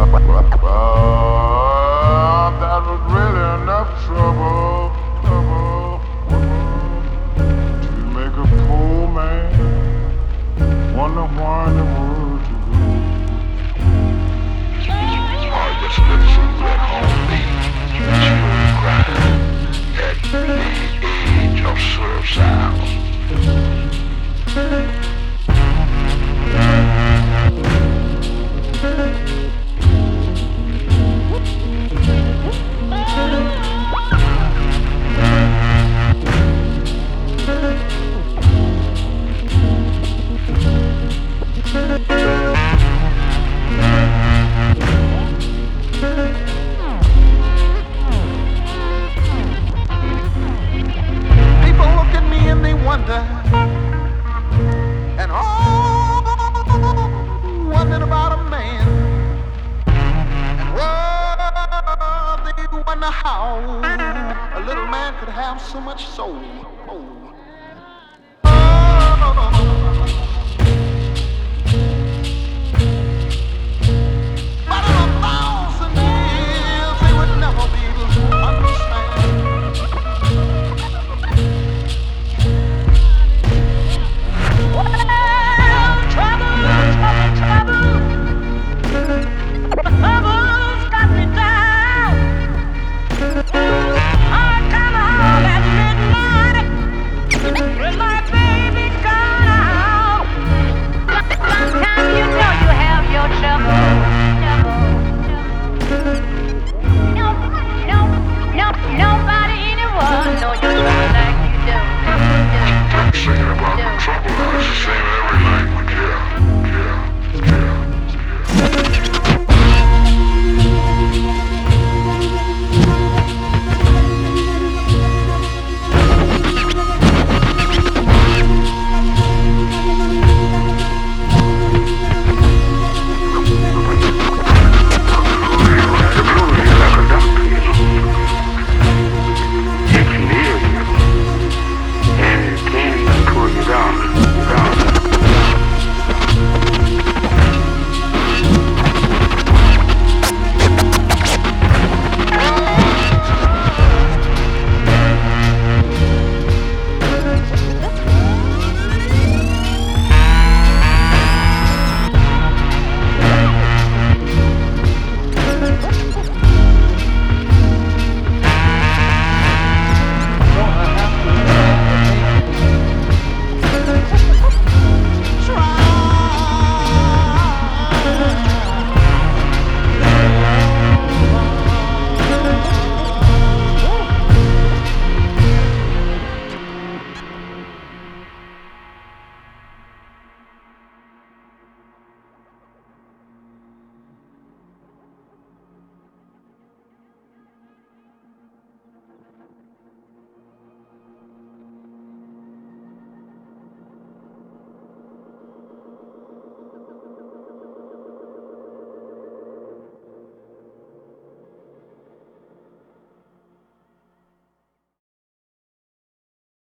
That was really enough trouble to make a poor man wonder why in the world to go. I just lived through that homemade children crying at the age of suicide. People look at me and they wonder, and all wondering about a man, and they wonder how a little man could have so much soul. Oh.